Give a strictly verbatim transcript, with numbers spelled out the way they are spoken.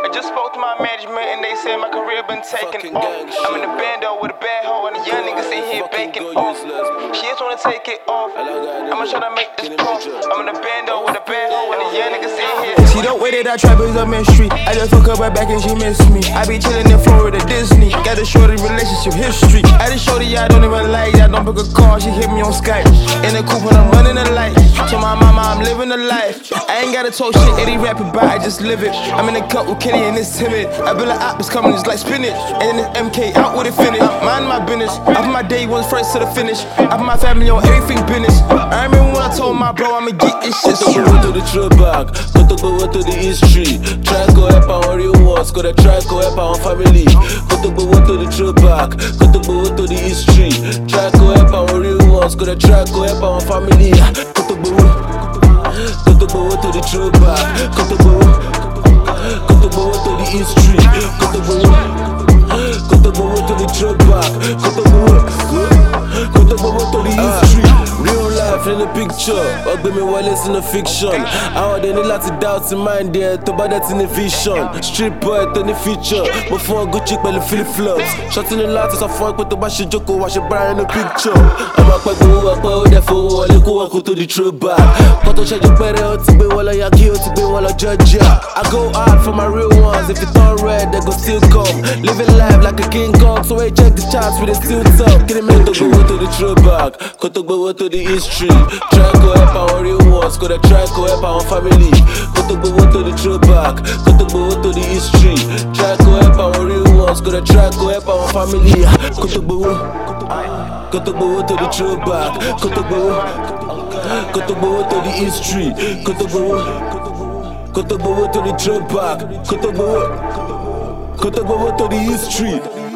I just spoke to my management and they said my career been taken off. I'm in the bando with a bad hoe and the young niggas in here baking off. She just wanna take it off. I'ma try to make this puff. I'm in the bando with a bad hoe and the young niggas in here. See the way that I trap is up in street. I just fuck up right back and she miss me. I be chillin' in Florida, Disney. Got a shorty relationship history. I just shorty I don't even like. I don't pick a call, she hit me on Skype. In the coupe when I'm running the light. To my mama, I'm living the life. I ain't gotta talk shit, any rap about, I just live it. I'm in the cup with Kenny and it's timid. I be like, op is coming, it's like spinach. And then this M K out with it finish. Mind my business. I put my day ones first to the finish. I put my family on everything business. I remember when I told my bro I'ma get this shit straight. Go to the trip back, go to go to the history. Try go help our real ones, go to try go help our family. Go to go to the trip back, go to go to the history. Try go help our real ones, go to try go help our family. Go to go, go to go to the trip back, go to go, go to go to the history. Go to go, go to go to the trip back, go to go, go to go to the history. Real life in the picture, ugly me Wallace in the fiction. How they need lots of doubts in mind there, to buy that in the vision. Street boy to the feature, before good chick by the flip flops. Shots in the lights as I fuck with the bash joko, watch it bright in the picture. I'm a quack go up, oh, therefore, I'll go up to the true back. Got to check your better to be while I kill to be while I judge ya. I go hard for my real ones, if it's not red, they go still come. Living life like a king kong, so I check the charts with a still talk. Get a minute to go to the true back, got to go to the history. Try go help our real ones, go to try go help our family. Go to go to the true back, go to go to the history. Try go help our real ones, go to try go help our family. Go to go, go to go to the true back, go to go, go to go to the history. Go to go, go to go to the true back, go to go, go to go to the history.